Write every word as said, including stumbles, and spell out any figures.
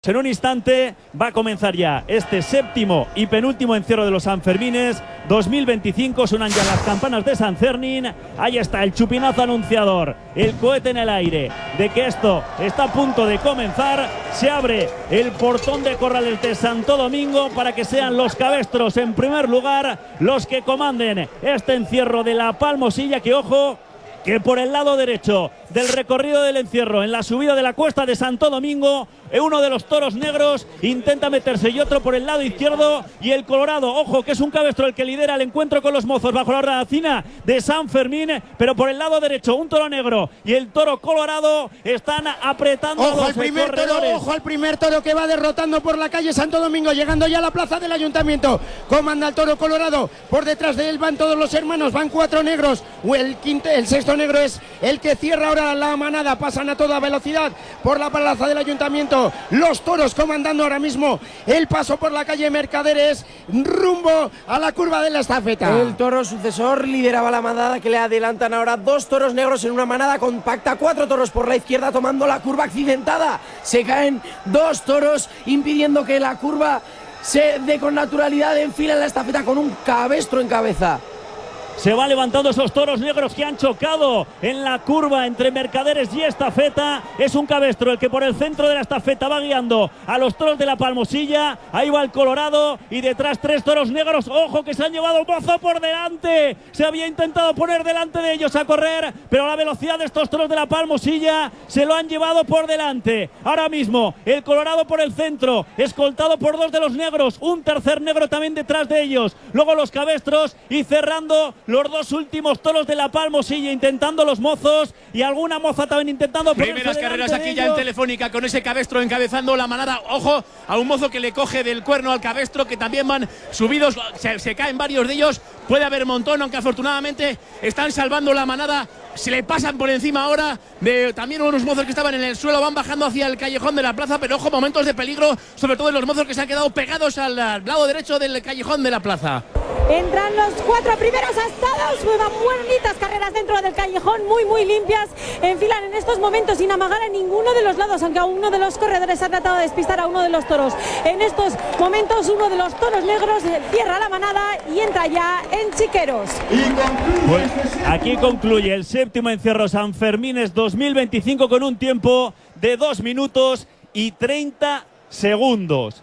En un instante va a comenzar ya este séptimo y penúltimo encierro de los Sanfermines dos mil veinticinco. Suenan ya las campanas de San Cernín. Ahí está el chupinazo anunciador, el cohete en el aire de que esto está a punto de comenzar. Se abre el portón de corrales de Santo Domingo para que sean los cabestros en primer lugar los que comanden este encierro de la Palmosilla, que ojo, que por el lado derecho del recorrido del encierro, en la subida de la cuesta de Santo Domingo, uno de los toros negros intenta meterse y otro por el lado izquierdo, y el colorado, ojo, que es un cabestro el que lidera el encuentro con los mozos bajo la hornacina de San Fermín, pero por el lado derecho un toro negro y el toro colorado están apretando ojo a los al primer corredores. Toro, ojo al primer toro que va derrotando por la calle Santo Domingo, llegando ya a la plaza del Ayuntamiento. Comanda el toro colorado, por detrás de él van todos los hermanos, van cuatro negros, o el quinto, el sexto negro es el que cierra ahora la manada. Pasan a toda velocidad por la plaza del Ayuntamiento. Los toros comandando ahora mismo el paso por la calle Mercaderes rumbo a la curva de la estafeta. El toro sucesor lideraba la manada, que le adelantan ahora dos toros negros en una manada compacta, cuatro toros por la izquierda tomando la curva accidentada. Se caen dos toros impidiendo que la curva se dé con naturalidad en fila en la estafeta con un cabestro en cabeza. Se va levantando esos toros negros que han chocado en la curva entre Mercaderes y Estafeta. Es un cabestro el que por el centro de la estafeta va guiando a los toros de la Palmosilla. Ahí va el colorado y detrás tres toros negros. Ojo, que se han llevado un mozo por delante. Se había intentado poner delante de ellos a correr, pero la velocidad de estos toros de la Palmosilla se lo han llevado por delante. Ahora mismo el colorado por el centro, escoltado por dos de los negros, un tercer negro también detrás de ellos. Luego los cabestros y cerrando los dos últimos toros de la Palmosilla, intentando los mozos y alguna moza también intentando ponerse primeras carreras de aquí ya en Telefónica, con ese cabestro encabezando la manada. Ojo a un mozo que le coge del cuerno al cabestro, que también van subidos, se, se caen varios de ellos. Puede haber montón, aunque afortunadamente están salvando la manada. Se le pasan por encima ahora de también unos mozos que estaban en el suelo, van bajando hacia el callejón de la plaza, pero ojo, momentos de peligro, sobre todo en los mozos que se han quedado pegados al lado derecho del callejón de la plaza. Entran los cuatro primeros astados, van bonitas carreras dentro del callejón, muy muy limpias, enfilan en estos momentos sin amagar a ninguno de los lados, aunque a uno de los corredores ha tratado de despistar a uno de los toros. En estos momentos uno de los toros negros cierra la manada y entra ya en Chiqueros. Pues aquí concluye el séptimo encierro Sanfermines dos mil veinticinco con un tiempo de dos minutos y treinta segundos.